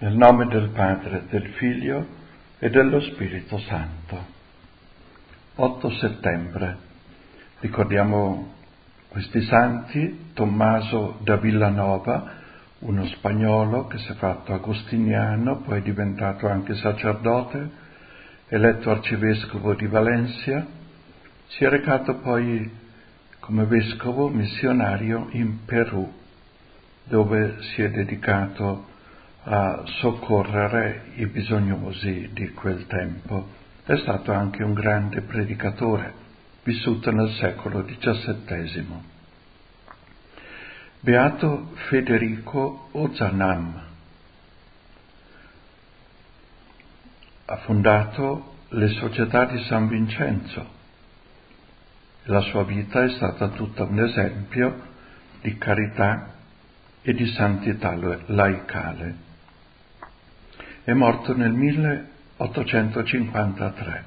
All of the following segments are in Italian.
Nel nome del Padre, del Figlio e dello Spirito Santo. 8 settembre. Ricordiamo questi santi: Tommaso da Villanova, uno spagnolo che si è fatto agostiniano, poi è diventato anche sacerdote, eletto arcivescovo di Valencia, si è recato poi come vescovo missionario in Perù, dove si è dedicato a soccorrere i bisognosi di quel tempo. È stato anche un grande predicatore, vissuto nel secolo XVII. Beato Federico Ozanam ha fondato le Società di San Vincenzo. La sua vita è stata tutta un esempio di carità e di santità laicale. È morto nel 1853.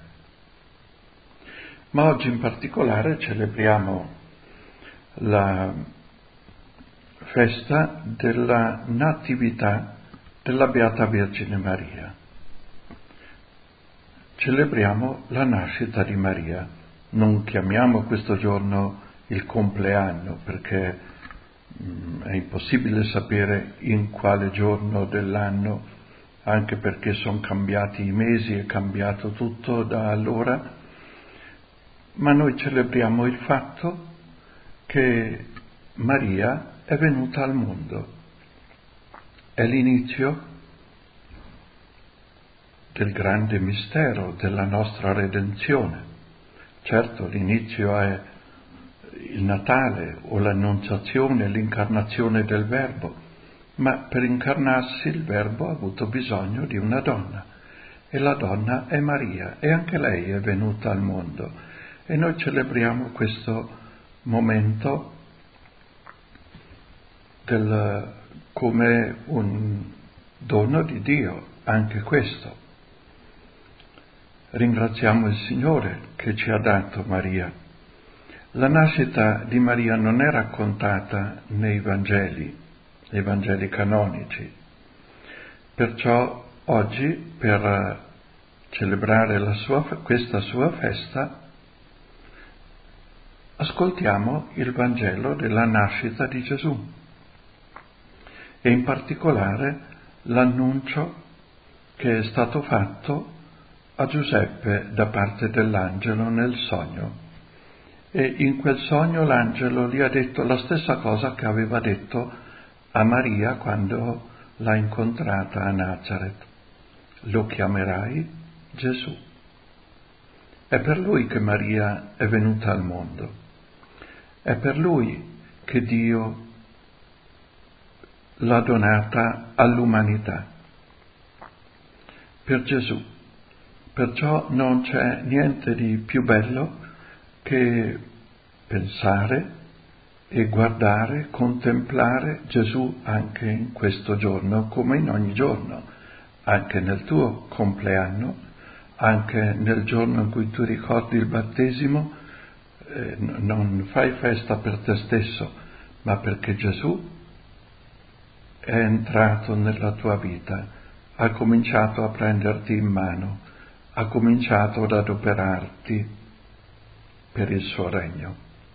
Ma oggi in particolare celebriamo la festa della Natività della Beata Vergine Maria. Celebriamo la nascita di Maria. Non chiamiamo questo giorno il compleanno, perché è impossibile sapere in quale giorno dell'anno, anche perché sono cambiati i mesi, è cambiato tutto da allora, ma noi celebriamo il fatto che Maria è venuta al mondo. È l'inizio del grande mistero della nostra redenzione. Certo, l'inizio è il Natale o l'Annunciazione, l'incarnazione del Verbo, ma per incarnarsi il Verbo ha avuto bisogno di una donna, e la donna è Maria, e anche lei è venuta al mondo. E noi celebriamo questo momento come un dono di Dio, anche questo. Ringraziamo il Signore che ci ha dato Maria. La nascita di Maria non è raccontata nei Vangeli canonici. Perciò oggi, per celebrare questa sua festa, ascoltiamo il Vangelo della nascita di Gesù e in particolare l'annuncio che è stato fatto a Giuseppe da parte dell'angelo nel sogno. E in quel sogno l'angelo gli ha detto la stessa cosa che aveva detto a Maria quando l'ha incontrata a Nazareth: lo chiamerai Gesù. È per lui che Maria è venuta al mondo, è per lui che Dio l'ha donata all'umanità, per Gesù. Perciò non c'è niente di più bello che pensare e guardare, contemplare Gesù anche in questo giorno, come in ogni giorno, anche nel tuo compleanno, anche nel giorno in cui tu ricordi il battesimo. Non fai festa per te stesso, ma perché Gesù è entrato nella tua vita, ha cominciato a prenderti in mano, ha cominciato ad adoperarti per il suo regno.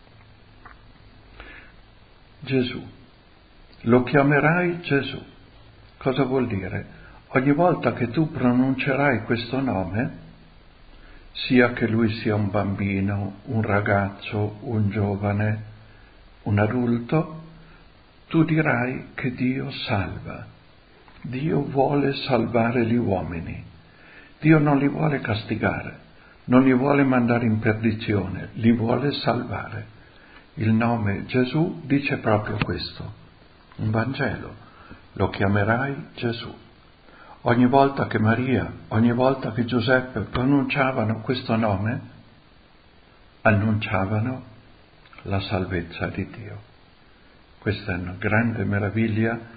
Gesù. Lo chiamerai Gesù. Cosa vuol dire? Ogni volta che tu pronuncerai questo nome, sia che lui sia un bambino, un ragazzo, un giovane, un adulto, tu dirai che Dio salva. Dio vuole salvare gli uomini. Dio non li vuole castigare, non li vuole mandare in perdizione, li vuole salvare. Il nome Gesù dice proprio questo, un Vangelo: lo chiamerai Gesù. Ogni volta che Maria, ogni volta che Giuseppe pronunciavano questo nome, annunciavano la salvezza di Dio. Questa è una grande meraviglia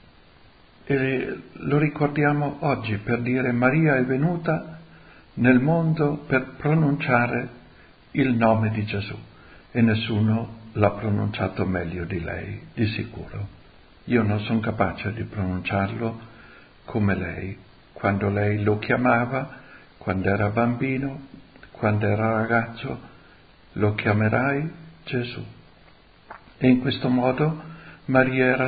e lo ricordiamo oggi per dire: Maria è venuta nel mondo per pronunciare il nome di Gesù e nessuno l'ha pronunciato meglio di lei, di sicuro. Io non sono capace di pronunciarlo come lei, quando lei lo chiamava, quando era bambino, quando era ragazzo, lo chiamerai Gesù. E in questo modo Maria era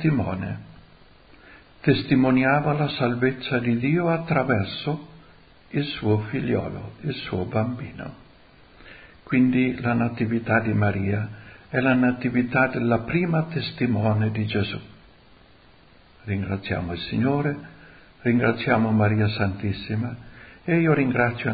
testimoniava la salvezza di Dio attraverso il suo figliolo, il suo bambino. Quindi la natività di Maria è la natività della prima testimone di Gesù. Ringraziamo il Signore, ringraziamo Maria Santissima e io ringrazio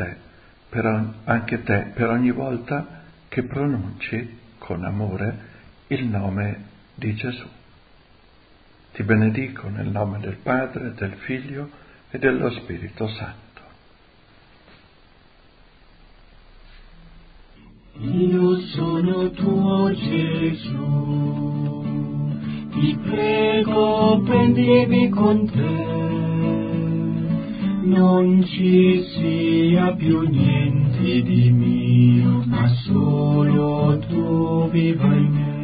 anche te per ogni volta che pronunci con amore il nome di Gesù. Ti benedico nel nome del Padre, del Figlio e dello Spirito Santo. Io sono tuo Gesù, ti prego prendimi con te, non ci sia più niente di mio, ma solo tu viva in me.